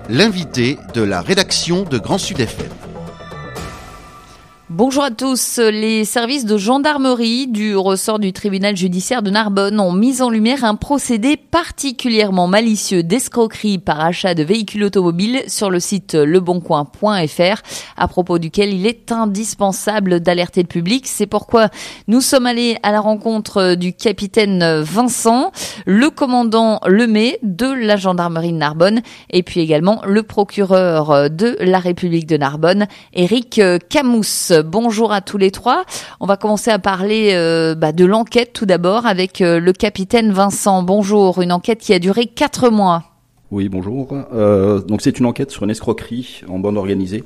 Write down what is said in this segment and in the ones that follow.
l'invité de la rédaction de Grand Sud FM. Bonjour à tous. Les services de gendarmerie du ressort du tribunal judiciaire de Narbonne ont mis en lumière un procédé particulièrement malicieux d'escroquerie par achat de véhicules automobiles sur le site leboncoin.fr, à propos duquel il est indispensable d'alerter le public. C'est pourquoi nous sommes allés à la rencontre du capitaine Vincent, le commandant Lemay de la gendarmerie de Narbonne et puis également le procureur de la République de Narbonne, Éric Camous. Bonjour à tous les trois. On va commencer à parler de l'enquête tout d'abord avec le capitaine Vincent. Bonjour, une enquête qui a duré 4 mois. Oui, bonjour. Donc c'est une enquête sur une escroquerie en bande organisée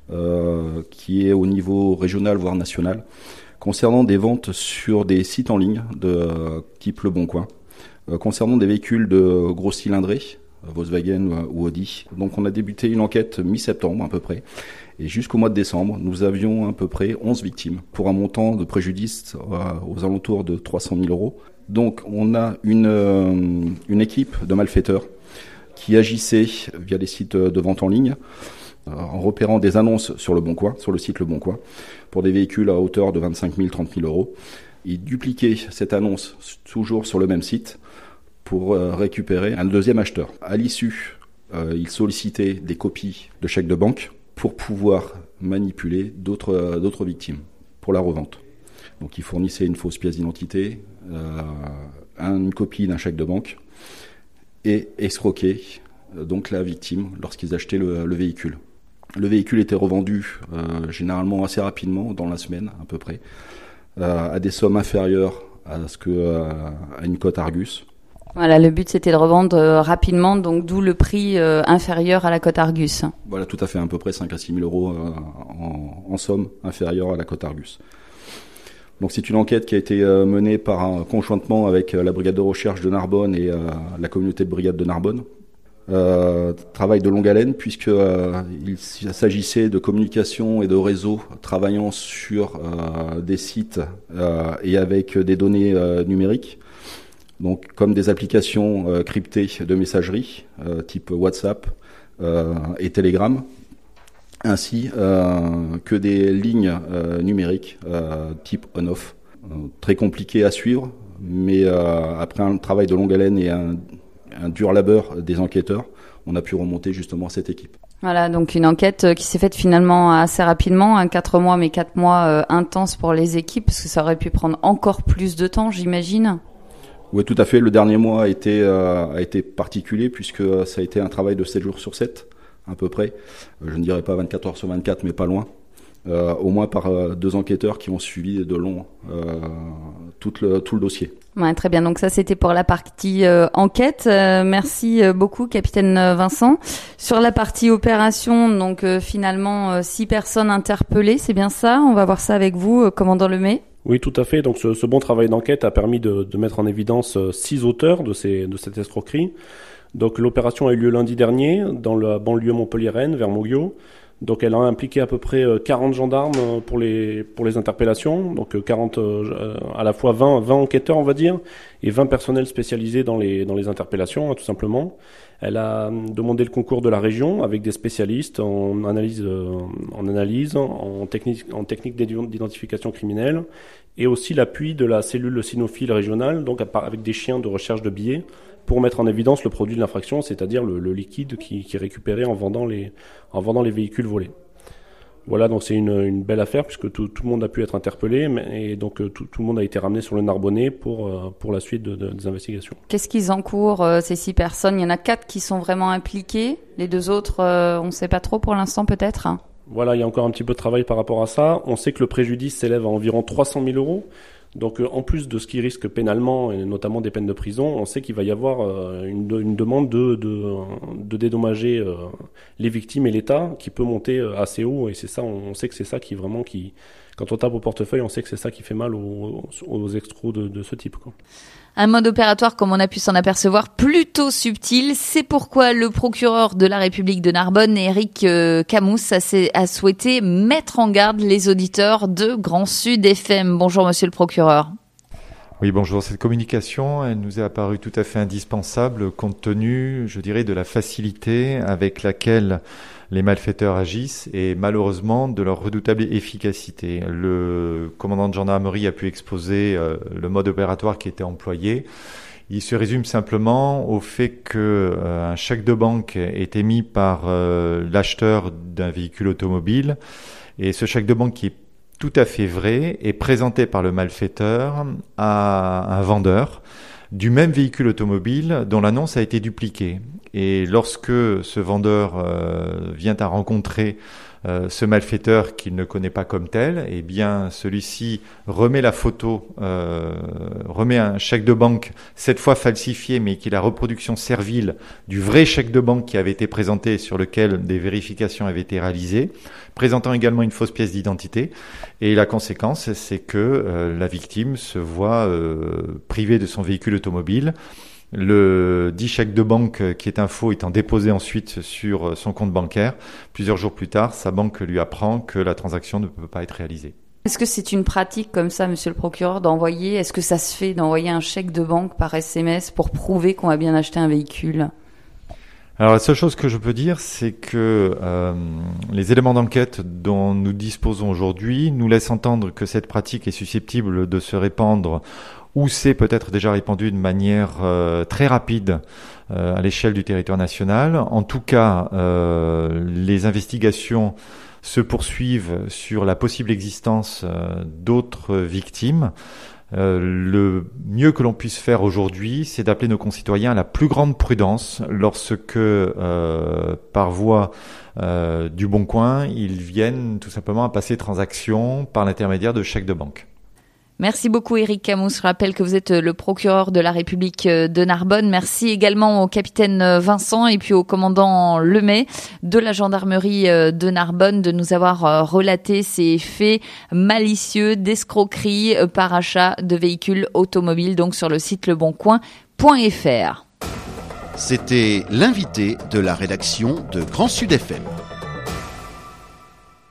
qui est au niveau régional voire national concernant des ventes sur des sites en ligne de type Le Bon Coin, concernant des véhicules de gros cylindrés, Volkswagen ou Audi. Donc on a débuté une enquête mi-septembre à peu près. Et jusqu'au mois de décembre, nous avions à peu près 11 victimes pour un montant de préjudice aux alentours de 300 000 euros. Donc on a une équipe de malfaiteurs qui agissait via les sites de vente en ligne en repérant des annonces sur Le Bon Coin, sur le site Le Bon Coin, pour des véhicules à hauteur de 25 000, 30 000 euros. Ils dupliquaient cette annonce toujours sur le même site pour récupérer un deuxième acheteur. À l'issue, ils sollicitaient des copies de chèques de banque pour pouvoir manipuler d'autres victimes pour la revente. Donc ils fournissaient une fausse pièce d'identité, une copie d'un chèque de banque et escroquaient donc la victime lorsqu'ils achetaient le véhicule. Le véhicule était revendu généralement assez rapidement, dans la semaine à peu près, à des sommes inférieures à une cote Argus. Voilà, le but c'était de revendre rapidement, donc d'où le prix inférieur à la cote Argus. Voilà, tout à fait, à peu près 5 à 6 000 euros en somme inférieure à la cote Argus. Donc c'est une enquête qui a été menée conjointement avec la brigade de recherche de Narbonne et la communauté de brigade de Narbonne. Travail de longue haleine puisqu'il s'agissait de communication et de réseaux travaillant sur des sites et avec des données numériques. Donc, comme des applications cryptées de messagerie, type WhatsApp et Telegram, ainsi que des lignes numériques type on-off. Très compliqué à suivre, mais après un travail de longue haleine et un dur labeur des enquêteurs, on a pu remonter justement à cette équipe. Voilà, donc une enquête qui s'est faite finalement assez rapidement, 4 mois, mais 4 mois intenses pour les équipes, parce que ça aurait pu prendre encore plus de temps, j'imagine. Oui, tout à fait. Le dernier mois a été particulier puisque ça a été un travail de 7 jours sur 7, à peu près. Je ne dirais pas 24 heures sur 24, mais pas loin. Au moins par 2 enquêteurs qui ont suivi de long tout le dossier. Ouais, très bien. Donc ça, c'était pour la partie enquête. Merci beaucoup, capitaine Vincent. Sur la partie opération, donc finalement 6 personnes interpellées, c'est bien ça? On va voir ça avec vous, commandant Lemay. Oui, tout à fait. Donc ce bon travail d'enquête a permis de mettre en évidence 6 auteurs de cette escroquerie. Donc l'opération a eu lieu lundi dernier dans la banlieue montpelliéraine, vers Moguio. Donc elle a impliqué à peu près 40 gendarmes pour les interpellations, donc 40 à la fois 20 enquêteurs on va dire et 20 personnels spécialisés dans les interpellations tout simplement. Elle a demandé le concours de la région avec des spécialistes en analyse, en technique d'identification criminelle et aussi l'appui de la cellule cynophile régionale, donc avec des chiens de recherche de billets pour mettre en évidence le produit de l'infraction, c'est-à-dire le liquide qui est récupéré en vendant les véhicules volés. Voilà, donc c'est une belle affaire puisque tout le monde a pu être interpellé et donc tout le monde a été ramené sur le Narbonnais pour la suite des investigations. Qu'est-ce qu'ils encourent ces 6 personnes? Il y en a 4 qui sont vraiment impliquées, les 2 autres on ne sait pas trop pour l'instant peut-être. Voilà, il y a encore un petit peu de travail par rapport à ça. On sait que le préjudice s'élève à environ 300 000 euros. Donc en plus de ce qui risque pénalement, et notamment des peines de prison, on sait qu'il va y avoir une demande de dédommager les victimes et l'État qui peut monter assez haut. Et c'est ça, on sait que c'est ça qui vraiment quand on tape au portefeuille, on sait que c'est ça qui fait mal aux escrocs de ce type, quoi. Un mode opératoire, comme on a pu s'en apercevoir, plutôt subtil. C'est pourquoi le procureur de la République de Narbonne, Éric Camous, a souhaité mettre en garde les auditeurs de Grand Sud FM. Bonjour, monsieur le procureur. Oui, bonjour. Cette communication, elle nous est apparue tout à fait indispensable compte tenu, je dirais, de la facilité avec laquelle les malfaiteurs agissent et malheureusement de leur redoutable efficacité. Le commandant de gendarmerie a pu exposer le mode opératoire qui était employé. Il se résume simplement au fait que un chèque de banque est émis par l'acheteur d'un véhicule automobile et ce chèque de banque qui est tout à fait vrai est présenté par le malfaiteur à un vendeur du même véhicule automobile dont l'annonce a été dupliquée. Et lorsque ce vendeur vient à rencontrer ce malfaiteur qu'il ne connaît pas comme tel, eh bien celui-ci remet la photo, remet un chèque de banque, cette fois falsifié, mais qui est la reproduction servile du vrai chèque de banque qui avait été présenté et sur lequel des vérifications avaient été réalisées, présentant également une fausse pièce d'identité. Et la conséquence, c'est que la victime se voit privée de son véhicule automobile. Le dit chèque de banque qui est un faux étant déposé ensuite sur son compte bancaire. Plusieurs jours plus tard, sa banque lui apprend que la transaction ne peut pas être réalisée. Est-ce que c'est une pratique comme ça, monsieur le procureur, est-ce que ça se fait d'envoyer un chèque de banque par SMS pour prouver qu'on a bien acheté un véhicule ? Alors la seule chose que je peux dire, c'est que les éléments d'enquête dont nous disposons aujourd'hui nous laissent entendre que cette pratique est susceptible de se répandre ou c'est peut-être déjà répandu de manière très rapide à l'échelle du territoire national. En tout cas, les investigations se poursuivent sur la possible existence d'autres victimes. Le mieux que l'on puisse faire aujourd'hui, c'est d'appeler nos concitoyens à la plus grande prudence lorsque, par voie du Bon Coin, ils viennent tout simplement à passer transaction par l'intermédiaire de chèques de banque. Merci beaucoup Éric Camus. Je rappelle que vous êtes le procureur de la République de Narbonne. Merci également au capitaine Vincent et puis au commandant Lemay de la gendarmerie de Narbonne de nous avoir relaté ces faits malicieux d'escroquerie par achat de véhicules automobiles, donc sur le site leboncoin.fr. C'était l'invité de la rédaction de Grand Sud FM.